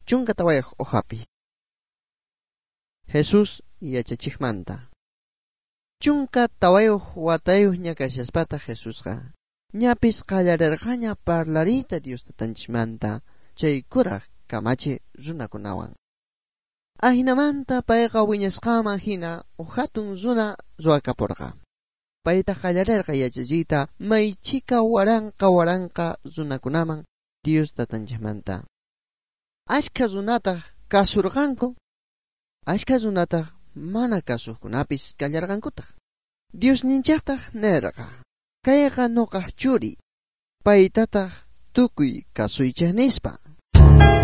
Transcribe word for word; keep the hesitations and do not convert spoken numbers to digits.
chunka tawayuq uhapi. Jesús yachachiqmanta. Chunka tawayuq watayuq ñakashashpata Jesusqa ñapis qallarirqaña parlarita Dios tatanchimanta chay kuraq kamachi runakunawan. Ahinamanta payqa wiñasqaman hina hatun runa ruwakapurqa. Payta qallarirqa yachachiyta maychika waranqa waranqa runakunaman Dios tatanchimanta. Ashka runataq kasurqanku, ashka runataq mana kasuqkunapis kallarqankutaq. Dios ninchaqtaq nirqa, kayqa nuqaq churi, paytataq tukuy kasuychaq nispa.